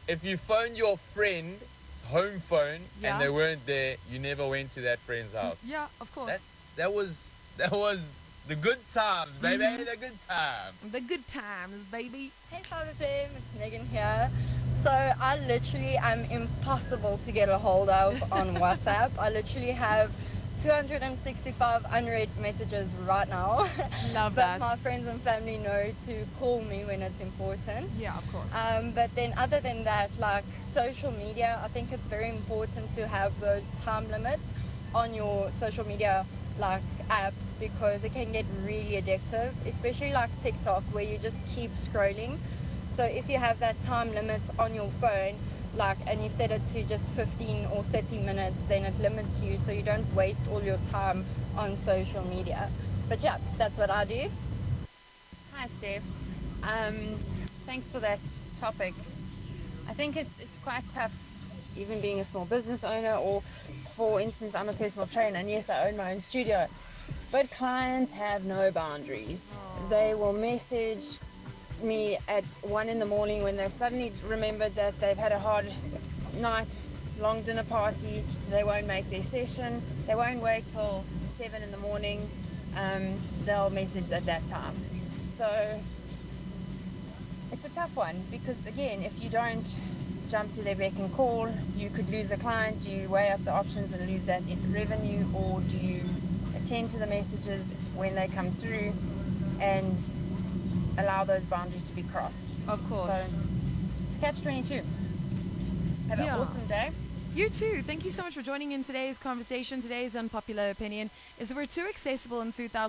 if you phoned your friend's home phone Yeah. and they weren't there, you never went to that friend's house. Yeah, of course. That was the good times, baby. The good times. The good times, baby. Hey Cyber Fam, it's Megan here. So I literally am impossible to get a hold of on WhatsApp. I literally have 265 unread messages right now. Love but that. my friends and family know to call me when it's important. Yeah, of course. But then other than that, like social media, I think it's very important to have those time limits on your social media like apps, because it can get really addictive, especially like TikTok, where you just keep scrolling. So if you have that time limit on your phone, like, and you set it to just 15 or 30 minutes, then it limits you so you don't waste all your time on social media. But yeah, that's what I do. Hi, Steph. Thanks for that topic. I think it's quite tough, even being a small business owner, or for instance, I'm a personal trainer, and yes, I own my own studio. But clients have no boundaries. They will message me at 1 in the morning when they've suddenly remembered that they've had a hard night, long dinner party. They won't make their session. They won't wait till 7 in the morning. They'll message at that time. So it's a tough one, because again, if you don't jump to their beck and call, you could lose a client. Do you weigh up the options and lose that revenue, or do you attend to the messages when they come through and allow those boundaries to be crossed? Of course. So it's catch-22. Have an awesome day. You too. Thank you so much for joining in today's conversation. Today's unpopular opinion is that we're too accessible in 2000.